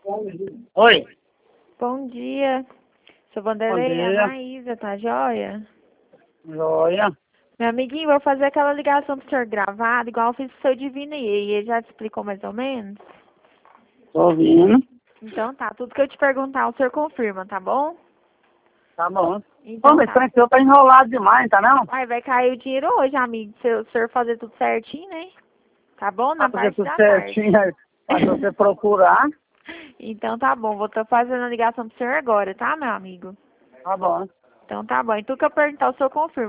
Oi. Bom dia. Sou Vanderlei, Bom dia. Anaísa, tá joia? Joia. Meu amiguinho, vou fazer aquela ligação pro senhor gravada, igual eu fiz pro seu Divino e ele já te explicou mais ou menos? Tô ouvindo. Então tá, tudo que eu te perguntar o senhor confirma, tá bom? Tá bom. Então Mas tá. esse senhor tá enrolado demais, tá não? Ai, vai cair o dinheiro hoje, amigo, se o senhor fazer tudo certinho, né? Tá bom? Pra Na fazer parte tudo da tarde. certinho, aí, pra você procurar. Então tá bom, vou estar fazendo a ligação pro senhor agora, tá, meu amigo? Tá bom. Então tá bom. E tudo que eu perguntar o senhor confirma.